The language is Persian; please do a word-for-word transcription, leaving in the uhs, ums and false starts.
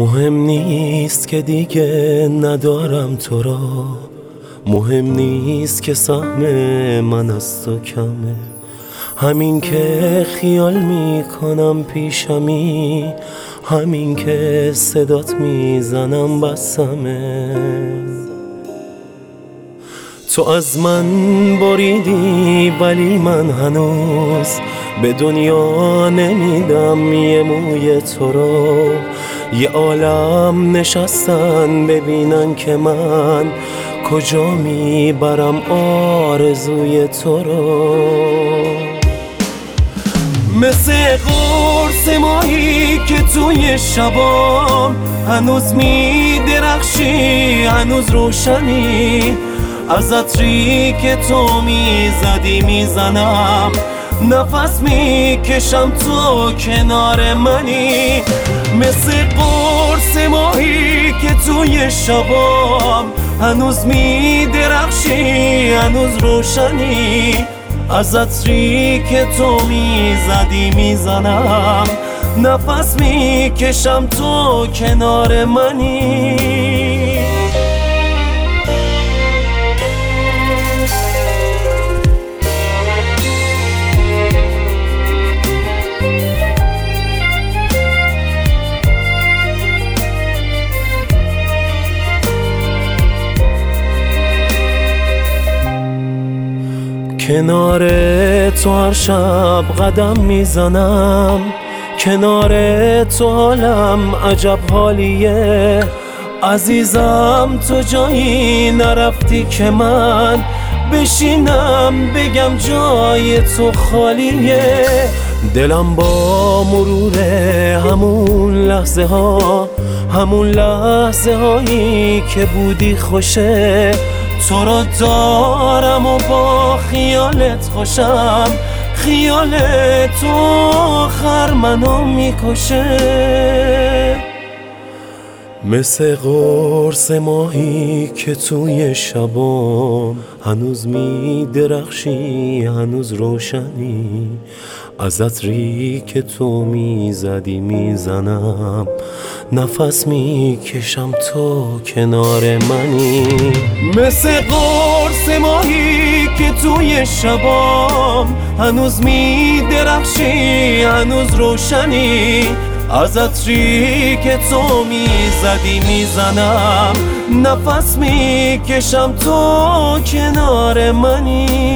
مهم نیست که دیگه ندارم تو را، مهم نیست که سهم من از تو کمه، همین که خیال میکنم پیشمی، همین که صدات میزنم بسمه. تو از من بریدی ولی من هنوز به دنیا نمیدم یه موی تو رو. یه عالم نشستن ببینن که من کجا میبرم آرزوی تو رو. مثل قرص ماهی که توی شبام هنوز میدرخشی، هنوز روشنی، از عطری که تو میزدی میزنم، نفس میکشم تو کنار منی. مثل قرص ماهی که توی شبام هنوز میدرخشی، هنوز روشنی، از عطری که تو میزدی میزنم، نفس میکشم تو کنار منی. کنار تو هر شب قدم میزنم، کنار تو حالم عجب حالیه. عزیزم تو جایی نرفتی که من بشینم بگم جای تو خالیه. دلم با مرور همون لحظه ها، همون لحظه هایی که بودی خوشه. تو را دارم و با خیالت خوشم، خیال تو آخر منو میکشه. مثل قرص ماهی که توی شبام هنوز میدرخشی، هنوز روشنی، از عطری که تو میزدی میزنم، نفس میکشم تو کنار منی. مثل قرص ماهی که توی شبام هنوز میدرخشی، هنوز روشنی، از عطری که تو میزدی میزنم، نفس میکشم تو کنار منی.